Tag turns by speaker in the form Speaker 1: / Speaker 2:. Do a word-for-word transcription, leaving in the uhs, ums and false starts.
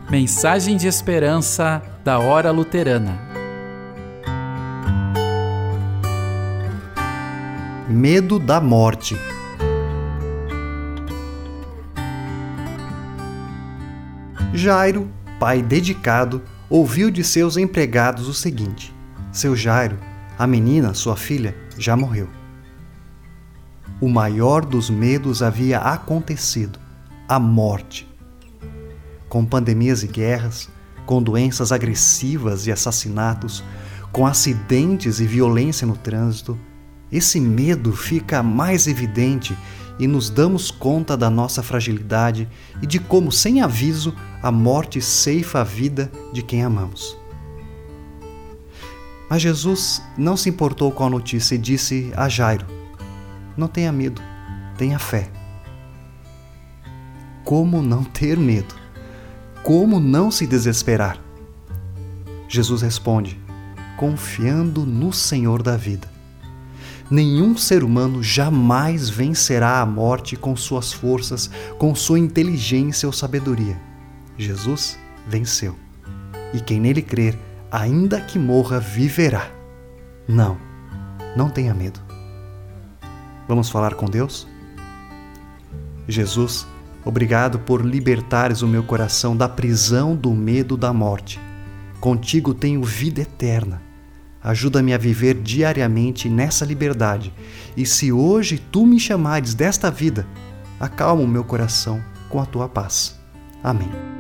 Speaker 1: Mensagem de esperança da Hora Luterana.
Speaker 2: Medo da morte. Jairo, pai dedicado, ouviu de seus empregados o seguinte: Seu Jairo, a menina, sua filha, já morreu. O maior dos medos havia acontecido: a morte. Com pandemias e guerras, com doenças agressivas e assassinatos, com acidentes e violência no trânsito, esse medo fica mais evidente e nos damos conta da nossa fragilidade e de como, sem aviso, a morte ceifa a vida de quem amamos. Mas Jesus não se importou com a notícia e disse a Jairo: não tenha medo, tenha fé. Como não ter medo? Como não se desesperar? Jesus responde: confiando no Senhor da vida. Nenhum ser humano jamais vencerá a morte com suas forças, com sua inteligência ou sabedoria. Jesus venceu. E quem nele crer, ainda que morra, viverá. Não, não tenha medo. Vamos falar com Deus? Jesus, obrigado por libertares o meu coração da prisão do medo da morte. Contigo tenho vida eterna. Ajuda-me a viver diariamente nessa liberdade. E se hoje tu me chamares desta vida, acalma o meu coração com a tua paz. Amém.